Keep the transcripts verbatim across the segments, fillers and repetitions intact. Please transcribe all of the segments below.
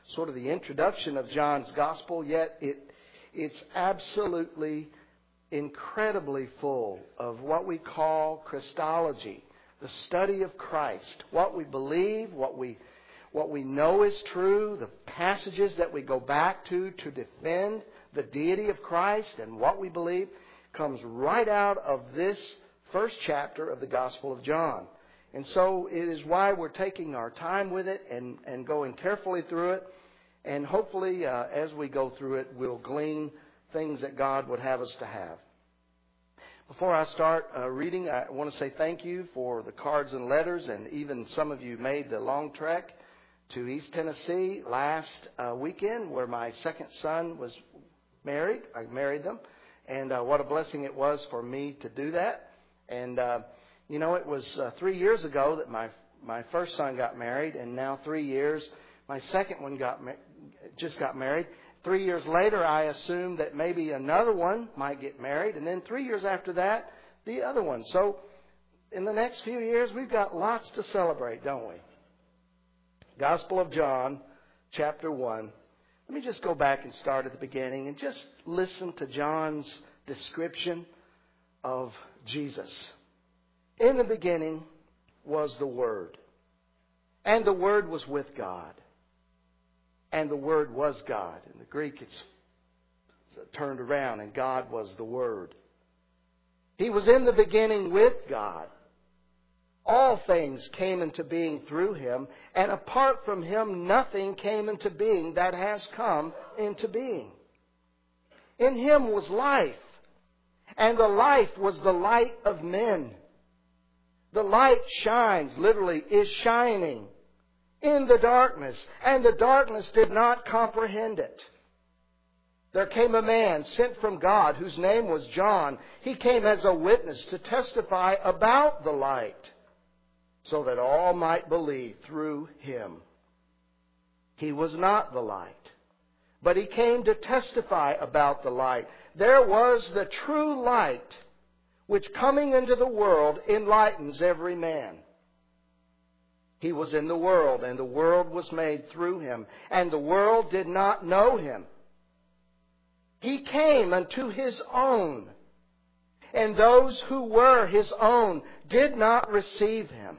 sort of the introduction of John's Gospel, yet it it's absolutely incredibly full of what we call Christology, the study of Christ, what we believe, what we what we know is true, the passages that we go back to to defend the deity of Christ and what we believe comes right out of this first chapter of the Gospel of John. And so it is why we're taking our time with it and, and going carefully through it. And hopefully, uh, as we go through it, we'll glean things that God would have us to have. Before I start uh, reading, I want to say thank you for the cards and letters, and even some of you made the long trek to East Tennessee last uh, weekend, where my second son was married. I married them, and uh, what a blessing it was for me to do that. And uh, you know, it was uh, three years ago that my my first son got married, and now three years, my second one got ma- just got married. Three years later, I assumed that maybe another one might get married, and then three years after that, the other one. So, in the next few years, we've got lots to celebrate, don't we? Gospel of John, chapter one. Let me just go back and start at the beginning and just listen to John's description of Jesus. In the beginning was the Word, and the Word was with God, and the Word was God. In the Greek, it's turned around, and God was the Word. He was in the beginning with God. All things came into being through Him, and apart from Him, nothing came into being that has come into being. In Him was life, and the life was the light of men. The light shines, literally is shining, in the darkness, and the darkness did not comprehend it. There came a man sent from God whose name was John. He came as a witness to testify about the light, so that all might believe through him. He was not the light, but he came to testify about the light. There was the true light, which coming into the world enlightens every man. He was in the world, and the world was made through him, and the world did not know him. He came unto his own, and those who were his own did not receive him.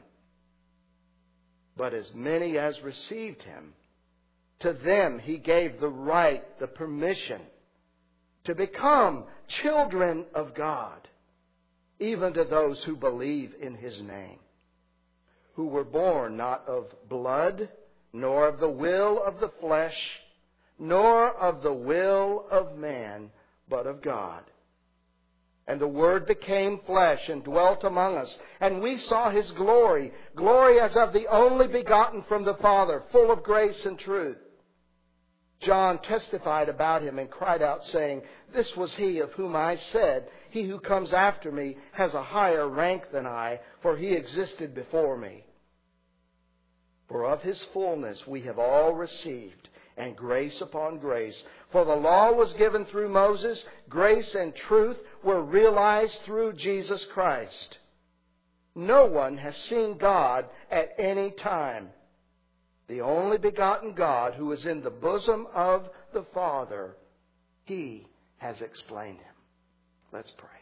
But as many as received him, to them he gave the right, the permission, to become children of God, even to those who believe in his name, who were born not of blood, nor of the will of the flesh, nor of the will of man, but of God. And the Word became flesh and dwelt among us. And we saw His glory, glory as of the only begotten from the Father, full of grace and truth. John testified about Him and cried out, saying, This was He of whom I said, He who comes after me has a higher rank than I, for He existed before me. For of His fullness we have all received, and grace upon grace. For the law was given through Moses, grace and truth were realized through Jesus Christ. No one has seen God at any time. The only begotten God who is in the bosom of the Father, He has explained Him. Let's pray.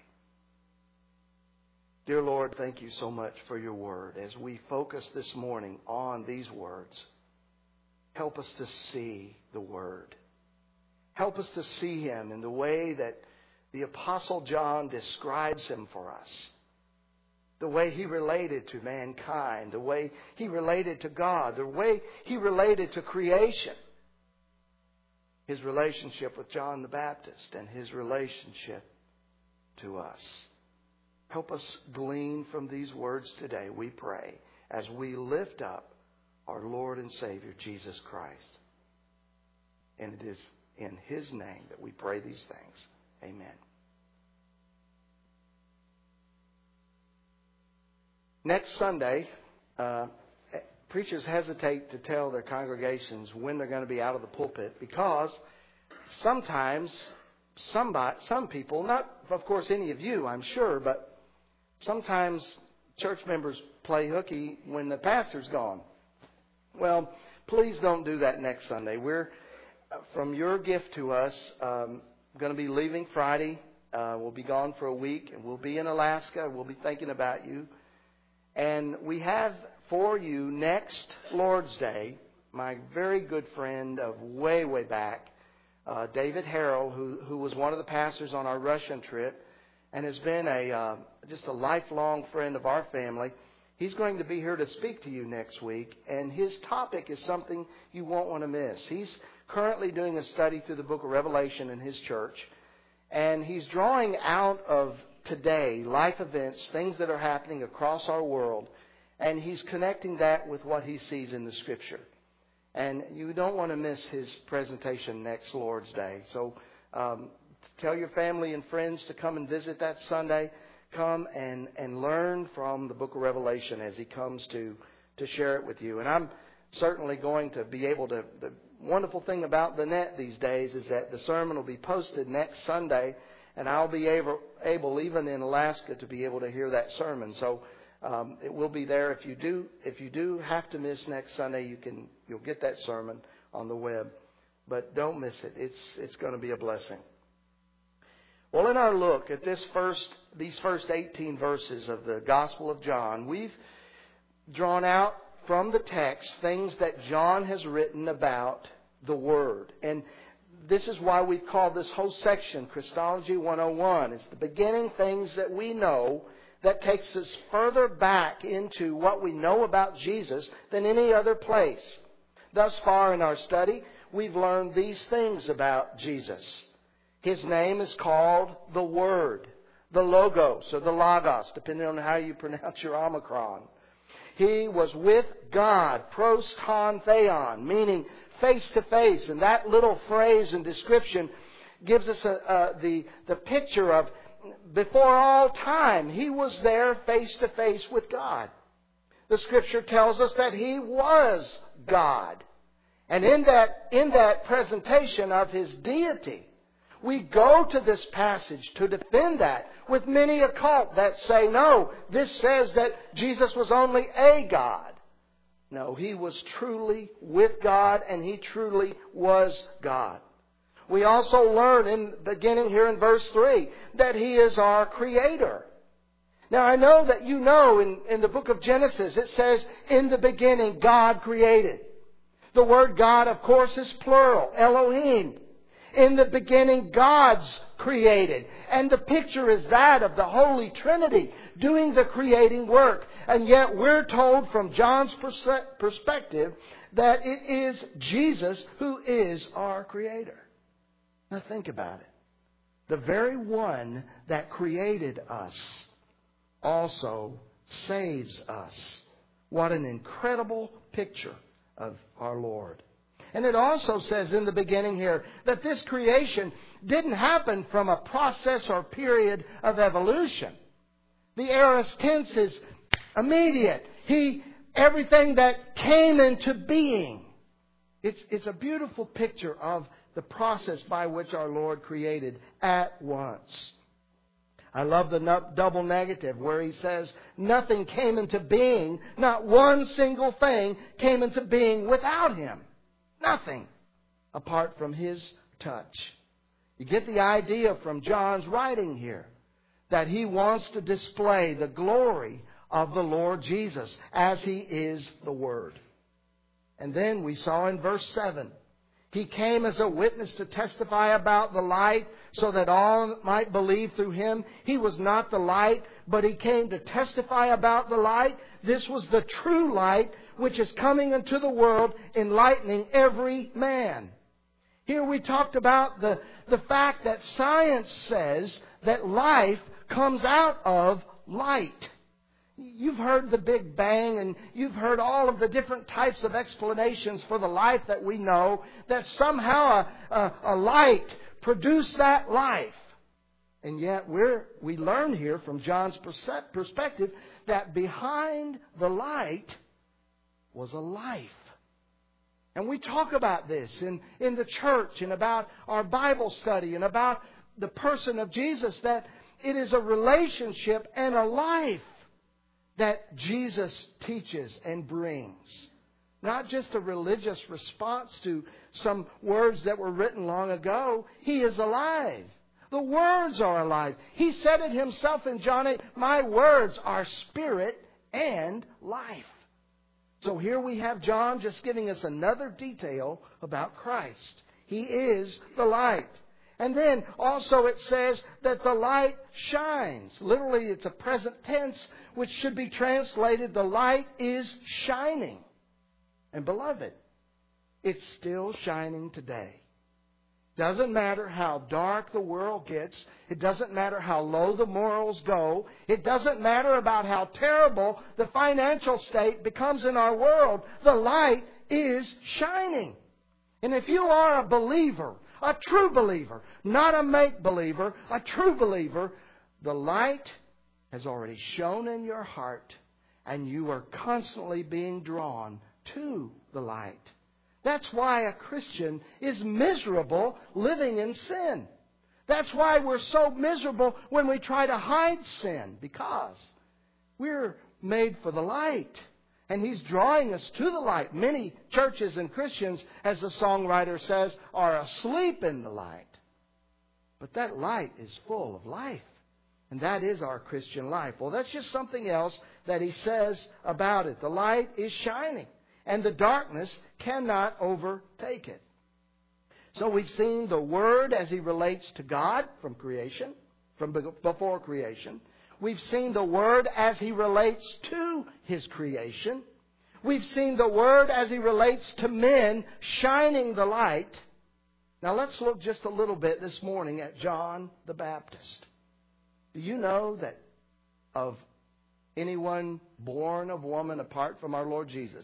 Dear Lord, thank you so much for your word. As we focus this morning on these words, help us to see the Word. Help us to see Him in the way that the Apostle John describes Him for us. The way He related to mankind, the way He related to God, the way He related to creation. His relationship with John the Baptist and His relationship to us. Help us glean from these words today, we pray, as we lift up our Lord and Savior, Jesus Christ. And it is in His name that we pray these things. Amen. Next Sunday, uh, preachers hesitate to tell their congregations when they're going to be out of the pulpit, because sometimes somebody, some people, not of course any of you, I'm sure, but sometimes church members play hooky when the pastor's gone. Well, please don't do that next Sunday. We're, from your gift to us, um, going to be leaving Friday. Uh, we'll be gone for a week, and we'll be in Alaska. We'll be thinking about you. And we have for you next Lord's Day, my very good friend of way, way back, uh, David Harrell, who, who was one of the pastors on our Russian trip and has been a uh, just a lifelong friend of our family. He's going to be here to speak to you next week, and his topic is something you won't want to miss. He's currently doing a study through the book of Revelation in his church, and he's drawing out of today life events, things that are happening across our world, and he's connecting that with what he sees in the Scripture. And you don't want to miss his presentation next Lord's Day. So um, tell your family and friends to come and visit that Sunday. Come and, and learn from the book of Revelation as he comes to, to share it with you. And I'm certainly going to be able to... The wonderful thing about the net these days is that the sermon will be posted next Sunday, and I'll be able, able even in Alaska, to be able to hear that sermon. So um, it will be there. If you do if you do have to miss next Sunday, you can you'll get that sermon on the web. But don't miss it. It's it's going to be a blessing. Well, in our look at this first, these first eighteen verses of the Gospel of John, we've drawn out from the text things that John has written about the Word. And this is why we've called this whole section Christology one oh one. It's the beginning things that we know that takes us further back into what we know about Jesus than any other place. Thus far in our study, we've learned these things about Jesus. His name is called the Word, the Logos, or the Logos, depending on how you pronounce your Omicron. He was with God, pros ton theon, meaning face to face. And that little phrase and description gives us a, a, the, the picture of before all time, He was there face to face with God. The Scripture tells us that He was God. And in that, in that presentation of His deity, we go to this passage to defend that with many a cult that say, no, this says that Jesus was only a God. No, He was truly with God, and He truly was God. We also learn in beginning here in verse three that He is our Creator. Now I know that you know in, in the book of Genesis it says, in the beginning God created. The word God, of course, is plural, Elohim. In the beginning, God's created. And the picture is that of the Holy Trinity doing the creating work. And yet we're told from John's perspective that it is Jesus who is our Creator. Now think about it. The very one that created us also saves us. What an incredible picture of our Lord. And it also says in the beginning here that this creation didn't happen from a process or period of evolution. The aorist tense is immediate. He, everything that came into being. It's, it's a beautiful picture of the process by which our Lord created at once. I love the no, double negative where He says nothing came into being, not one single thing came into being without Him. Nothing apart from His touch. You get the idea from John's writing here that he wants to display the glory of the Lord Jesus as He is the Word. And then we saw in verse seven, He came as a witness to testify about the light so that all might believe through Him. He was not the light, but He came to testify about the light. This was the true light which is coming into the world, enlightening every man. Here we talked about the, the fact that science says that life comes out of light. You've heard the Big Bang, and you've heard all of the different types of explanations for the life that we know, that somehow a, a, a light produced that life. And yet we're, we learn here from John's perspective that behind the light was a life. And we talk about this in, in the church and about our Bible study and about the person of Jesus, that it is a relationship and a life that Jesus teaches and brings. not just a religious response to some words that were written long ago. He is alive. The words are alive. He said it Himself in John eight, my words are spirit and life. So here we have John just giving us another detail about Christ. He is the light. And then also it says that the light shines. Literally it's a present tense which should be translated, the light is shining. And beloved, it's still shining today. Doesn't matter how dark the world gets. It doesn't matter how low the morals go. It doesn't matter about how terrible the financial state becomes in our world. The light is shining. And if you are a believer, a true believer, not a make-believer, a true believer, the light has already shone in your heart and you are constantly being drawn to the light. That's why a Christian is miserable living in sin. That's why we're so miserable when we try to hide sin, because we're made for the light. And He's drawing us to the light. Many churches and Christians, as the songwriter says, are asleep in the light. But that light is full of life. And that is our Christian life. Well, that's just something else that he says about it. The light is shining, and the darkness cannot overtake it. So we've seen the Word as He relates to God from creation, from before creation. We've seen the Word as He relates to His creation. We've seen the Word as He relates to men shining the light. Now let's look just a little bit this morning at John the Baptist. Do you know that of anyone born of woman apart from our Lord Jesus,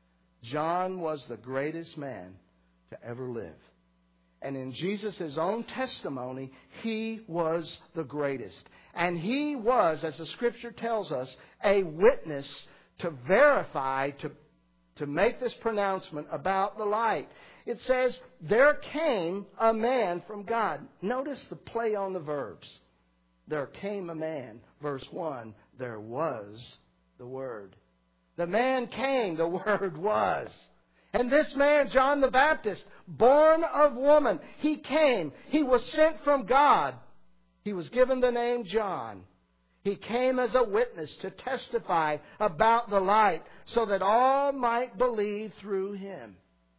John was the greatest man to ever live? And in Jesus' own testimony, he was the greatest. And he was, as the Scripture tells us, a witness to verify, to, to make this pronouncement about the light. It says, there came a man from God. Notice the play on the verbs. There came a man. Verse one, there was the Word. The man came, the Word was. And this man, John the Baptist, born of woman, he came. He was sent from God. He was given the name John. He came as a witness to testify about the light so that all might believe through him.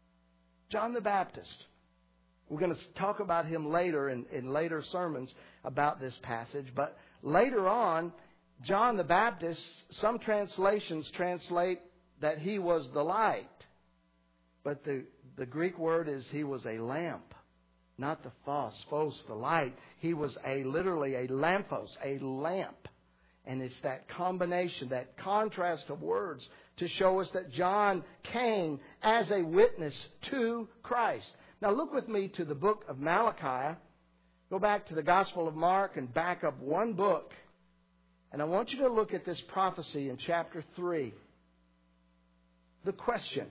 John the Baptist. We're going to talk about him later in, in later sermons about this passage. But later on, John the Baptist, some translations translate that he was the light. But the, the Greek word is he was a lamp. Not the phos, phos, the light. He was a literally a lampos, a lamp. And it's that combination, that contrast of words to show us that John came as a witness to Christ. Now look with me to the book of Malachi. Go back to the Gospel of Mark and back up one book. And I want you to look at this prophecy in chapter three. The question: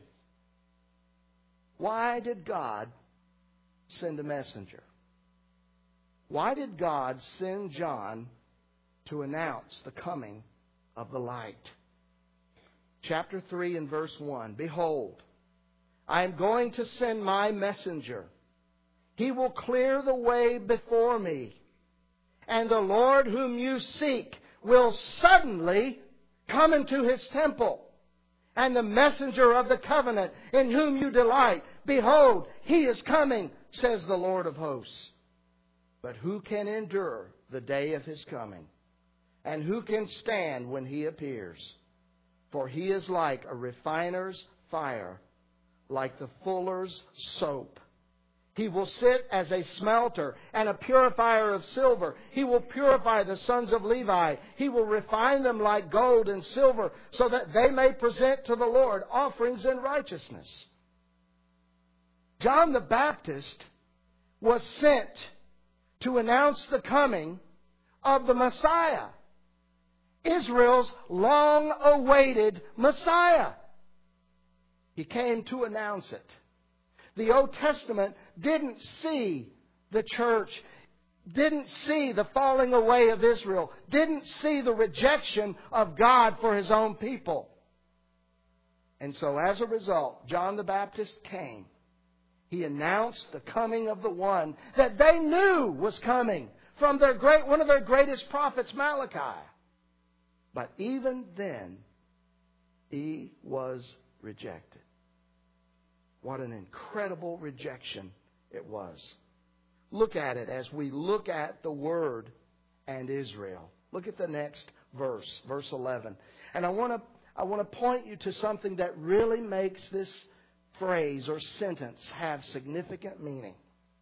why did God send a messenger? Why did God send John to announce the coming of the light? Chapter three and verse one. Behold, I am going to send my messenger. He will clear the way before me. And the Lord whom you seek will suddenly come into His temple. And the messenger of the covenant in whom you delight, behold, He is coming, says the Lord of hosts. But who can endure the day of His coming? And who can stand when He appears? For He is like a refiner's fire, like the fuller's soap. He will sit as a smelter and a purifier of silver. He will purify the sons of Levi. He will refine them like gold and silver, so that they may present to the Lord offerings in righteousness. John the Baptist was sent to announce the coming of the Messiah, Israel's long-awaited Messiah. He came to announce it. The Old Testament didn't see the church, didn't see the falling away of Israel, didn't see the rejection of God for His own people. And so as a result, John the Baptist came. He announced the coming of the one that they knew was coming from their great, one of their greatest prophets, Malachi. But even then, he was rejected. What an incredible rejection it was. Look at it as we look at the Word and Israel. Look at the next verse, verse eleven. And I want to I want to point you to something that really makes this phrase or sentence have significant meaning.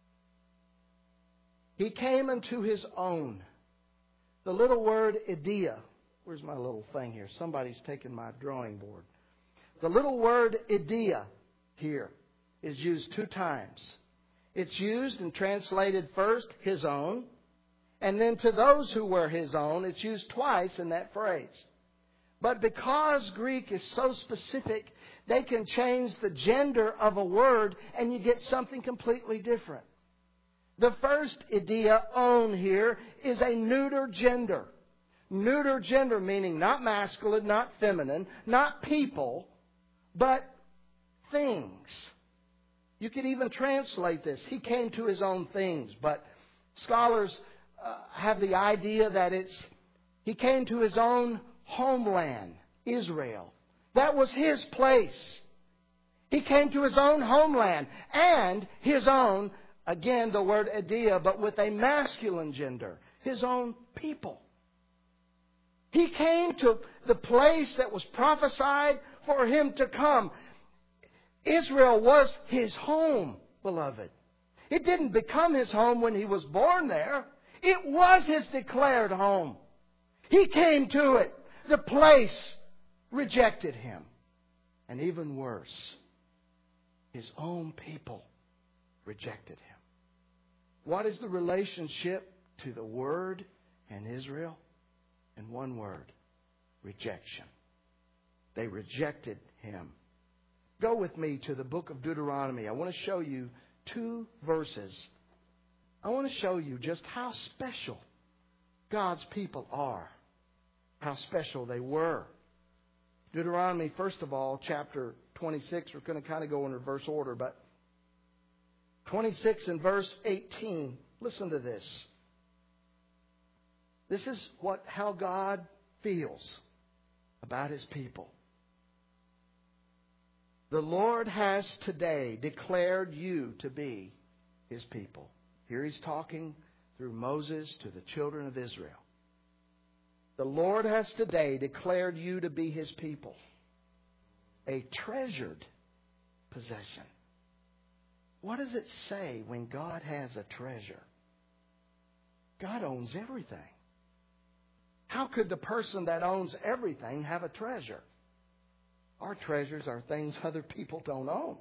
He came unto His own. The little word idia. Where's my little thing here? Somebody's taken my drawing board. The little word idia here is used two times. It's used and translated first, His own. And then to those who were His own, it's used twice in that phrase. But because Greek is so specific, they can change the gender of a word and you get something completely different. The first idia, own, here is a neuter gender. Neuter gender meaning not masculine, not feminine, not people, but things. You could even translate this. He came to His own things, but scholars uh, have the idea that it's He came to His own homeland, Israel. That was His place. He came to His own homeland and His own, again the word idia, but with a masculine gender, His own people. He came to the place that was prophesied for Him to come. Israel was His home, beloved. It didn't become His home when He was born there. It was His declared home. He came to it. The place rejected Him. And even worse, His own people rejected Him. What is the relationship to the Word and Israel? In one word, rejection. They rejected Him. Go with me to the book of Deuteronomy. I want to show you two verses. I want to show you just how special God's people are. How special they were. Deuteronomy, first of all, chapter twenty-six. We're going to kind of go in reverse order, but twenty-six and verse eighteen. Listen to this. This is what how God feels about His people. The Lord has today declared you to be His people. Here He's talking through Moses to the children of Israel. The Lord has today declared you to be His people, a treasured possession. What does it say when God has a treasure? God owns everything. How could the person that owns everything have a treasure? Our treasures are things other people don't own.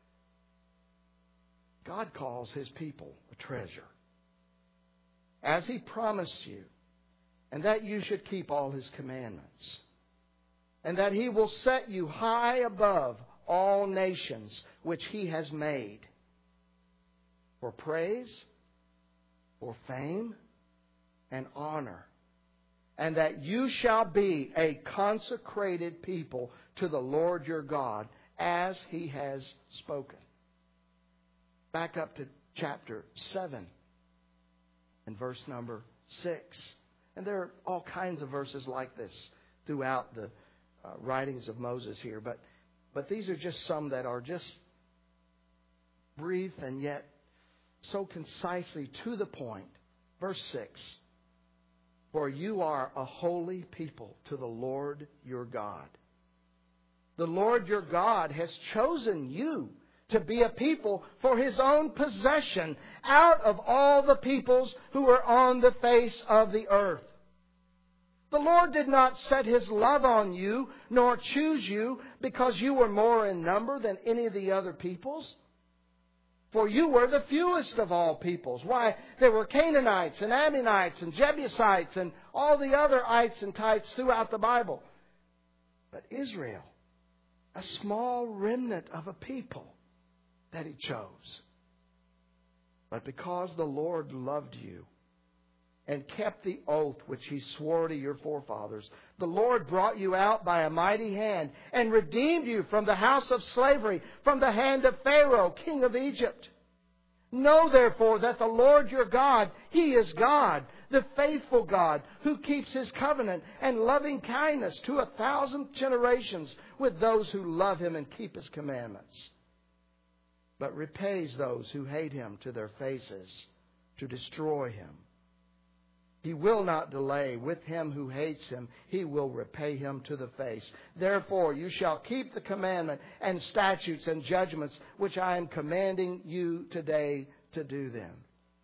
God calls His people a treasure. As He promised you, and that you should keep all His commandments, and that He will set you high above all nations which He has made, for praise, for fame, and honor, and that you shall be a consecrated people to the Lord your God, as He has spoken. Back up to chapter seven and verse number six. And there are all kinds of verses like this throughout the uh, writings of Moses here. But, but these are just some that are just brief and yet so concisely to the point. Verse six. For you are a holy people to the Lord your God. The Lord your God has chosen you to be a people for His own possession out of all the peoples who are on the face of the earth. The Lord did not set His love on you, nor choose you because you were more in number than any of the other peoples. For you were the fewest of all peoples. Why? There were Canaanites and Ammonites and Jebusites and all the other ites and tites throughout the Bible. But Israel, a small remnant of a people that He chose. But because the Lord loved you and kept the oath which He swore to your forefathers. The Lord brought you out by a mighty hand and redeemed you from the house of slavery, from the hand of Pharaoh, king of Egypt. Know therefore that the Lord your God, He is God, the faithful God, who keeps His covenant and loving kindness to a thousand generations with those who love Him and keep His commandments, but repays those who hate Him to their faces to destroy Him. He will not delay with him who hates Him. He will repay him to the face. Therefore, you shall keep the commandment and statutes and judgments which I am commanding you today to do them.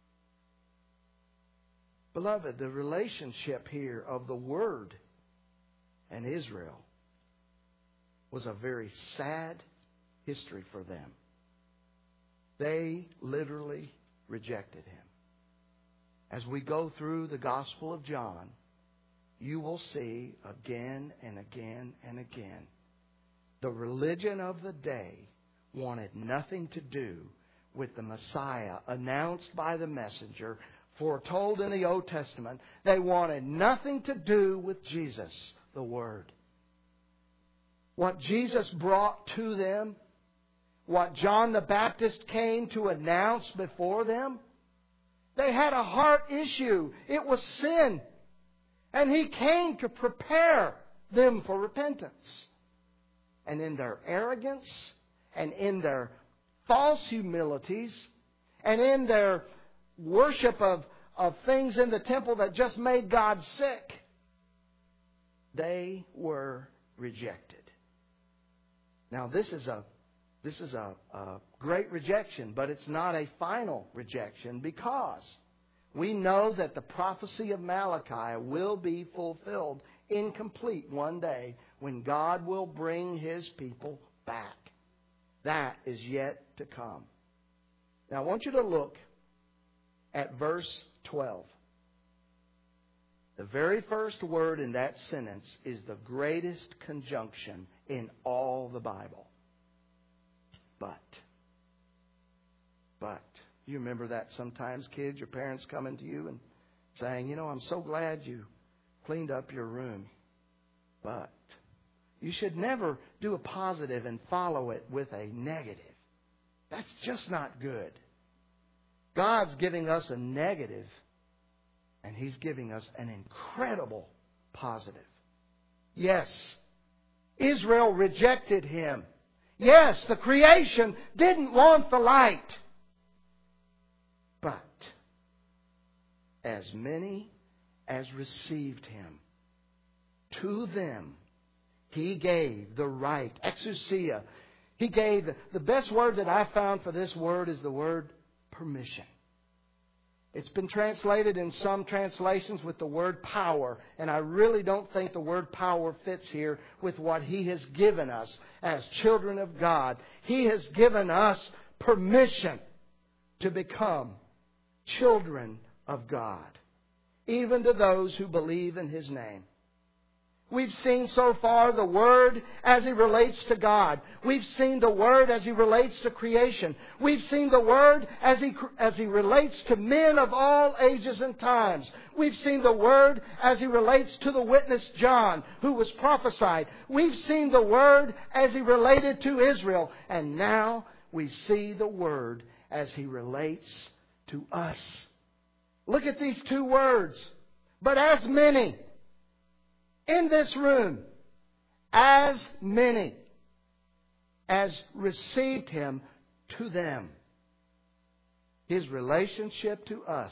Beloved, the relationship here of the Word and Israel was a very sad history for them. They literally rejected Him. As we go through the Gospel of John, you will see again and again and again the religion of the day wanted nothing to do with the Messiah announced by the messenger, foretold in the Old Testament. They wanted nothing to do with Jesus, the Word. What Jesus brought to them, what John the Baptist came to announce before them, they had a heart issue. It was sin. And He came to prepare them for repentance. And in their arrogance, and in their false humilities, and in their worship of, of things in the temple that just made God sick, they were rejected. Now this is a This is a, a great rejection, but it's not a final rejection, because we know that the prophecy of Malachi will be fulfilled incomplete one day when God will bring His people back. That is yet to come. Now I want you to look at verse twelve. The very first word in that sentence is the greatest conjunction in all the Bible. But. But. You remember that sometimes, kids, your parents coming to you and saying, you know, I'm so glad you cleaned up your room. But. You should never do a positive and follow it with a negative. That's just not good. God's giving us a negative, and He's giving us an incredible positive. Yes, Israel rejected Him. Yes, the creation didn't want the light. But as many as received Him, to them He gave the right, exousia. He gave, the, the best word that I found for this word is the word permission. It's been translated in some translations with the word power, and I really don't think the word power fits here with what He has given us as children of God. He has given us permission to become children of God, even to those who believe in His name. We've seen so far the Word as He relates to God. We've seen the Word as He relates to creation. We've seen the Word as He, as He relates to men of all ages and times. We've seen the Word as He relates to the witness John, who was prophesied. We've seen the Word as He related to Israel. And now we see the Word as He relates to us. Look at these two words. But as many. In this room, as many as received Him, to them. His relationship to us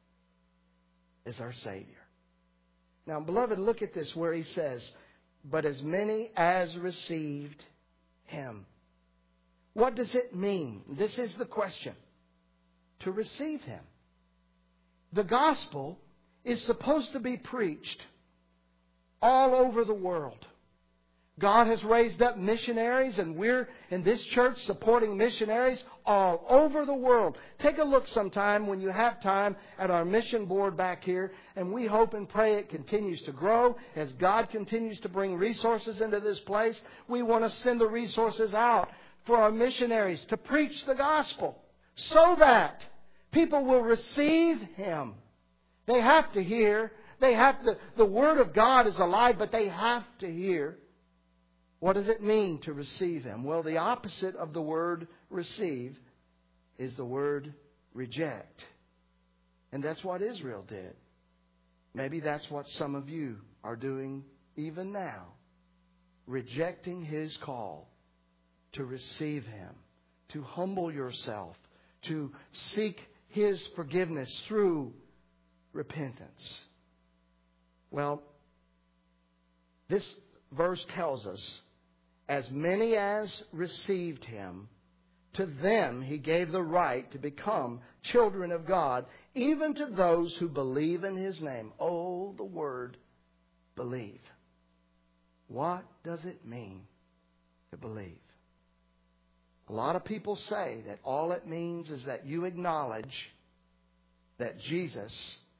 is our Savior. Now, beloved, look at this where He says, but as many as received Him. What does it mean? This is the question. To receive Him. The gospel is supposed to be preached all over the world. God has raised up missionaries, and we're in this church supporting missionaries all over the world. Take a look sometime when you have time at our mission board back here, and we hope and pray it continues to grow as God continues to bring resources into this place. We want to send the resources out for our missionaries to preach the gospel so that people will receive Him. They have to hear. They have to, the Word of God is alive, but they have to hear. What does it mean to receive Him? Well, the opposite of the word receive is the word reject. And that's what Israel did. Maybe that's what some of you are doing even now. Rejecting His call to receive Him, to humble yourself, to seek His forgiveness through repentance. Well, this verse tells us, as many as received Him, to them He gave the right to become children of God, even to those who believe in His name. Oh, the word believe. What does it mean to believe? A lot of people say that all it means is that you acknowledge that Jesus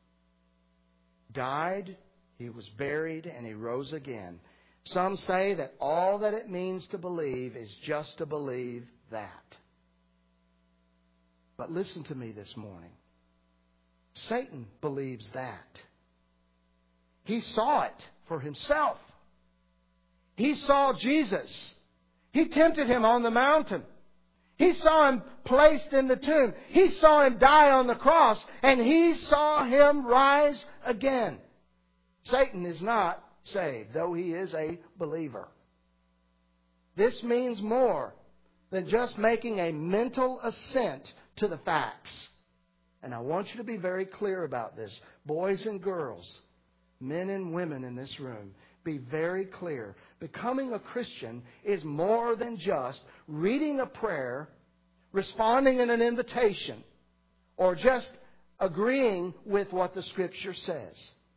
died, He was buried, and He rose again. Some say that all that it means to believe is just to believe that. But listen to me this morning. Satan believes that. He saw it for himself. He saw Jesus. He tempted Him on the mountain. He saw Him placed in the tomb. He saw Him die on the cross. And he saw Him rise again. Satan is not saved, though he is a believer. This means more than just making a mental assent to the facts. And I want you to be very clear about this. Boys and girls, men and women in this room, be very clear. Becoming a Christian is more than just reading a prayer, responding in an invitation, or just agreeing with what the Scripture says.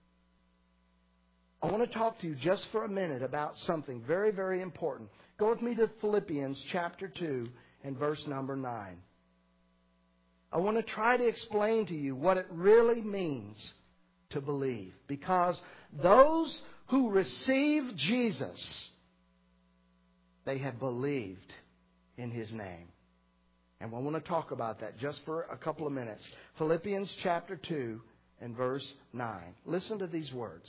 I want to talk to you just for a minute about something very, very important. Go with me to Philippians chapter two and verse number nine. I want to try to explain to you what it really means to believe. Because those who receive Jesus, they have believed in His name. And I want to talk about that just for a couple of minutes. Philippians chapter two and verse nine. Listen to these words.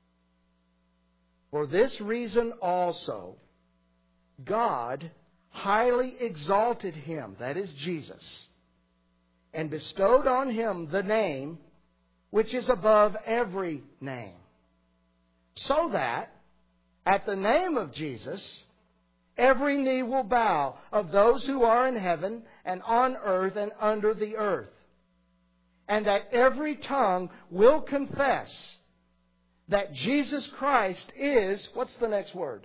For this reason also, God highly exalted Him, that is Jesus, and bestowed on Him the name which is above every name, so that at the name of Jesus every knee will bow, of those who are in heaven and on earth and under the earth, and that every tongue will confess that Jesus Christ is, what's the next word?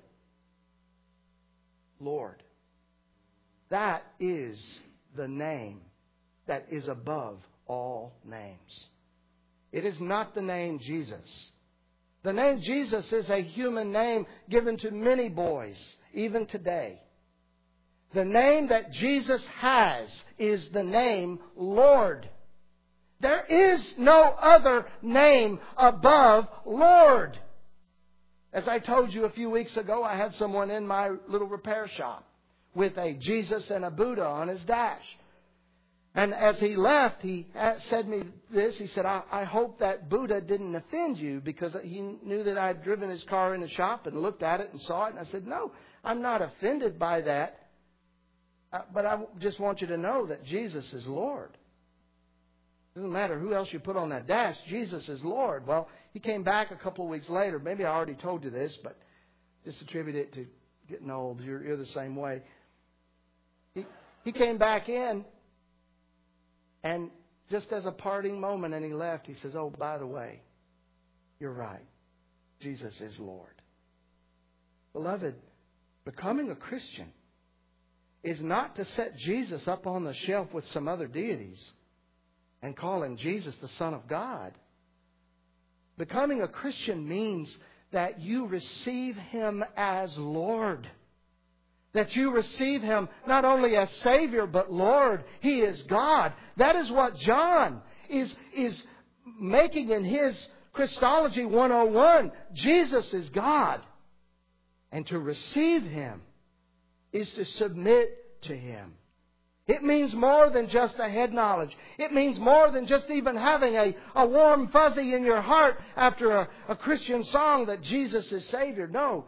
Lord. That is the name that is above all names. It is not the name Jesus. The name Jesus is a human name given to many boys, even today. The name that Jesus has is the name Lord. There is no other name above Lord. As I told you a few weeks ago, I had someone in my little repair shop with a Jesus and a Buddha on his dash. And as he left, he said me this. He said, I, I hope that Buddha didn't offend you, because he knew that I had driven his car in the shop and looked at it and saw it. And I said, no, I'm not offended by that. Uh, but I just want you to know that Jesus is Lord. Doesn't matter who else you put on that dash, Jesus is Lord. Well, he came back a couple of weeks later. Maybe I already told you this, but just attribute it to getting old. You're, you're the same way. He, he came back in, and just as a parting moment, and he left, he says, oh, by the way, you're right. Jesus is Lord. Beloved, becoming a Christian is not to set Jesus up on the shelf with some other deities and call Him Jesus, the Son of God. Becoming a Christian means that you receive Him as Lord. That you receive Him not only as Savior, but Lord. He is God. That is what John is, is making in his Christology one oh one. Jesus is God. And to receive Him is to submit to Him. It means more than just a head knowledge. It means more than just even having a, a warm fuzzy in your heart after a, a Christian song that Jesus is Savior. No.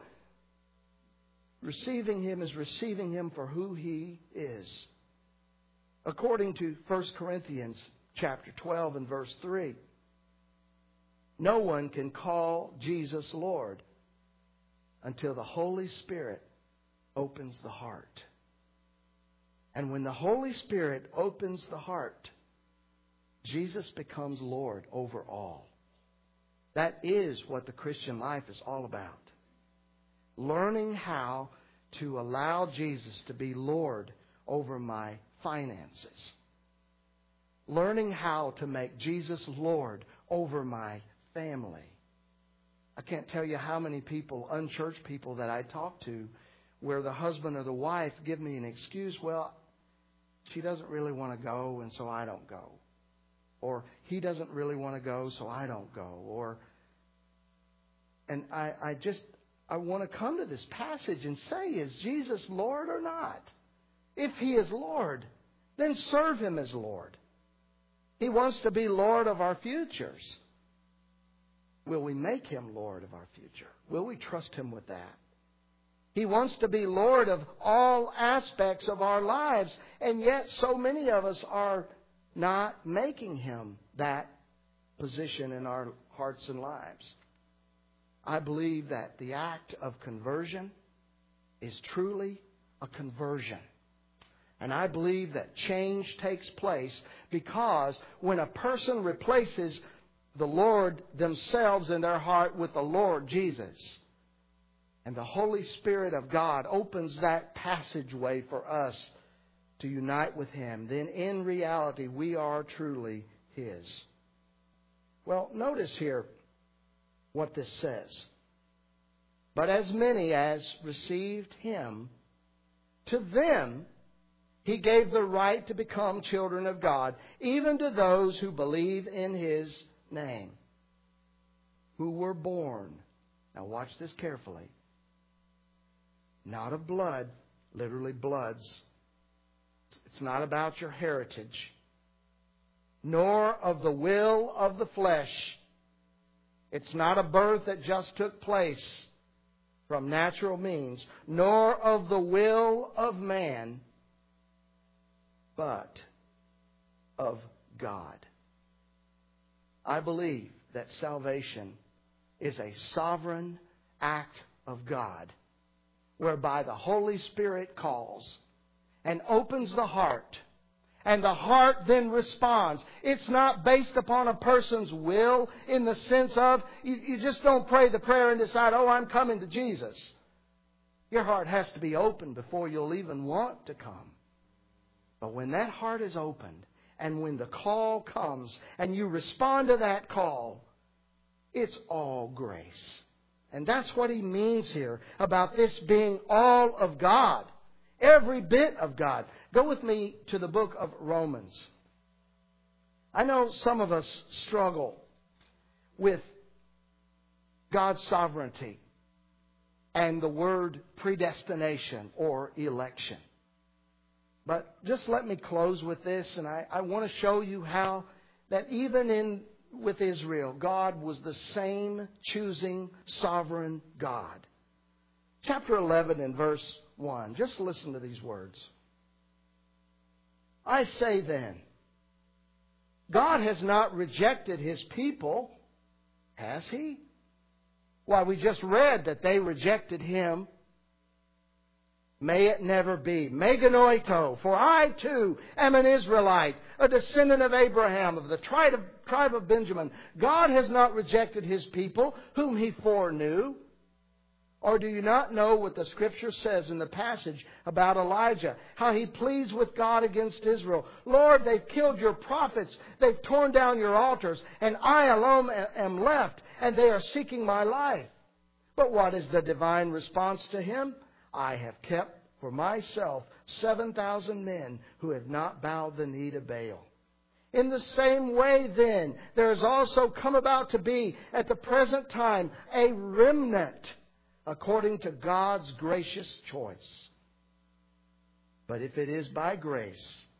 Receiving Him is receiving Him for who He is. According to First Corinthians chapter twelve and verse three, no one can call Jesus Lord until the Holy Spirit opens the heart. And when the Holy Spirit opens the heart, Jesus becomes Lord over all. That is what the Christian life is all about. Learning how to allow Jesus to be Lord over my finances. Learning how to make Jesus Lord over my family. I can't tell you how many people, unchurched people that I talk to, where the husband or the wife give me an excuse. Well, she doesn't really want to go, and so I don't go. Or he doesn't really want to go, so I don't go. Or, and I, I just, I want to come to this passage and say, is Jesus Lord or not? If He is Lord, then serve Him as Lord. He wants to be Lord of our futures. Will we make Him Lord of our future? Will we trust Him with that? He wants to be Lord of all aspects of our lives, and yet so many of us are not making Him that position in our hearts and lives. I believe that the act of conversion is truly a conversion. And I believe that change takes place because when a person replaces the Lord themselves in their heart with the Lord Jesus, and the Holy Spirit of God opens that passageway for us to unite with Him, then in reality we are truly His. Well, notice here what this says. But as many as received Him, to them He gave the right to become children of God, even to those who believe in His name, who were born. Now watch this carefully. Not of blood, literally bloods. It's not about your heritage. Nor of the will of the flesh. It's not a birth that just took place from natural means. Nor of the will of man, but of God. I believe that salvation is a sovereign act of God, whereby the Holy Spirit calls and opens the heart, and the heart then responds. It's not based upon a person's will in the sense of, you, you just don't pray the prayer and decide, oh, I'm coming to Jesus. Your heart has to be open before you'll even want to come. But when that heart is opened, and when the call comes, and you respond to that call, it's all grace. And that's what he means here about this being all of God. Every bit of God. Go with me to the book of Romans. I know some of us struggle with God's sovereignty and the word predestination or election. But just let me close with this, and I, I want to show you how that even in with Israel, God was the same choosing sovereign God. Chapter eleven and verse one. Just listen to these words. I say then, God has not rejected His people, has He? Why, we just read that they rejected Him. May it never be. Meganoito, for I too am an Israelite, a descendant of Abraham, of the tribe of, tribe of Benjamin. God has not rejected His people, whom He foreknew. Or do you not know what the Scripture says in the passage about Elijah? How he pleads with God against Israel. Lord, they've killed your prophets. They've torn down your altars. And I alone am left, and they are seeking my life. But what is the divine response to him? I have kept for myself seven thousand men who have not bowed the knee to Baal. In the same way, then, there has also come about to be, at the present time, a remnant according to God's gracious choice. But if it is by grace,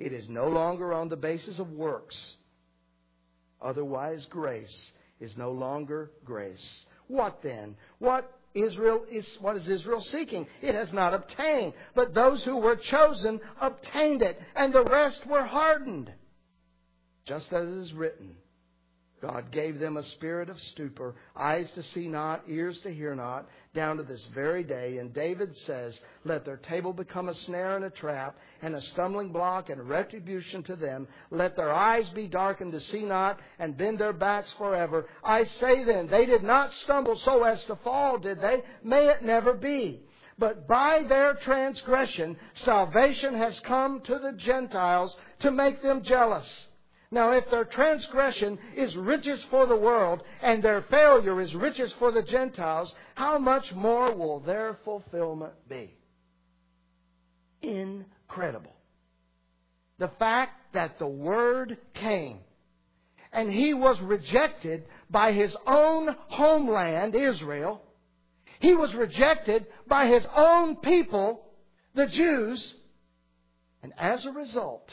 It is no longer on the basis of works. Otherwise, grace is no longer grace. What then? What Israel is, what is Israel seeking? It has not obtained. But those who were chosen obtained it, and the rest were hardened. Just as it is written, God gave them a spirit of stupor, eyes to see not, ears to hear not, down to this very day. And David says, let their table become a snare and a trap, and a stumbling block and retribution to them. Let their eyes be darkened to see not, and bend their backs forever. I say then, they did not stumble so as to fall, did they? May it never be. But by their transgression, salvation has come to the Gentiles to make them jealous. Now, if their transgression is riches for the world and their failure is riches for the Gentiles, how much more will their fulfillment be? Incredible. The fact that the Word came and He was rejected by His own homeland, Israel. He was rejected by His own people, the Jews. And as a result,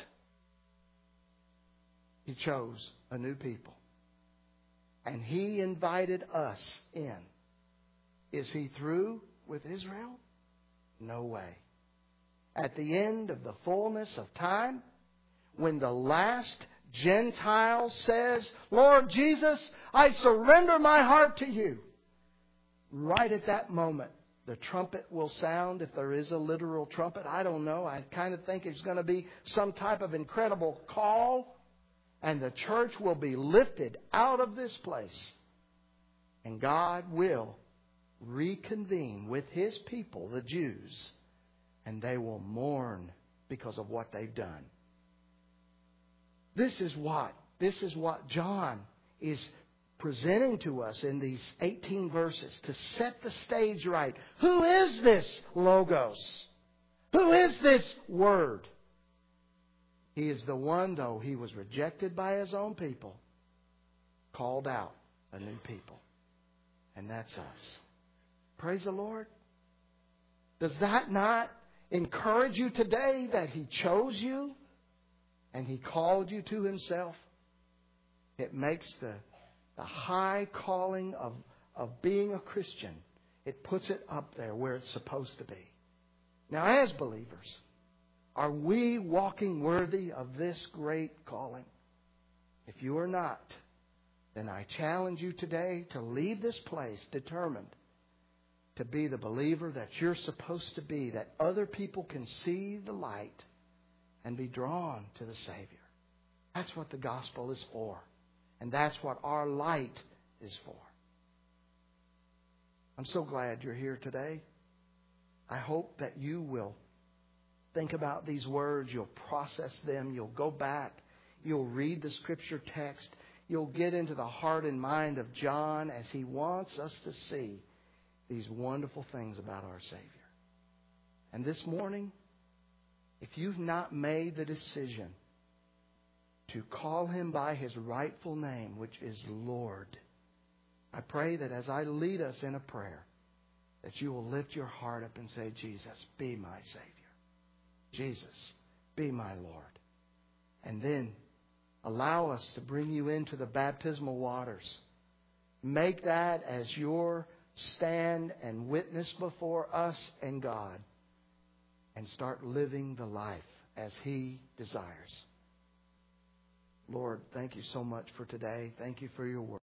He chose a new people. And He invited us in. Is He through with Israel? No way. At the end of the fullness of time, when the last Gentile says, Lord Jesus, I surrender my heart to You. Right at that moment, the trumpet will sound, if there is a literal trumpet. I don't know. I kind of think it's going to be some type of incredible call. And the church will be lifted out of this place. And God will reconvene with His people, the Jews. And they will mourn because of what they've done. This is what, this is what John is presenting to us in these eighteen verses to set the stage right. Who is this Logos? Who is this Word? He is the one, though He was rejected by His own people, called out a new people. And that's us. Praise the Lord. Does that not encourage you today that He chose you and He called you to Himself? It makes the, the high calling of, of being a Christian, it puts it up there where it's supposed to be. Now, as believers, are we walking worthy of this great calling? If you are not, then I challenge you today to leave this place determined to be the believer that you're supposed to be, that other people can see the light and be drawn to the Savior. That's what the gospel is for. And that's what our light is for. I'm so glad you're here today. I hope that you will think about these words. You'll process them. You'll go back. You'll read the Scripture text. You'll get into the heart and mind of John as he wants us to see these wonderful things about our Savior. And this morning, if you've not made the decision to call Him by His rightful name, which is Lord, I pray that as I lead us in a prayer, that you will lift your heart up and say, Jesus, be my Savior. Jesus, be my Lord. And then allow us to bring you into the baptismal waters. Make that as your stand and witness before us and God. And start living the life as He desires. Lord, thank you so much for today. Thank you for your word.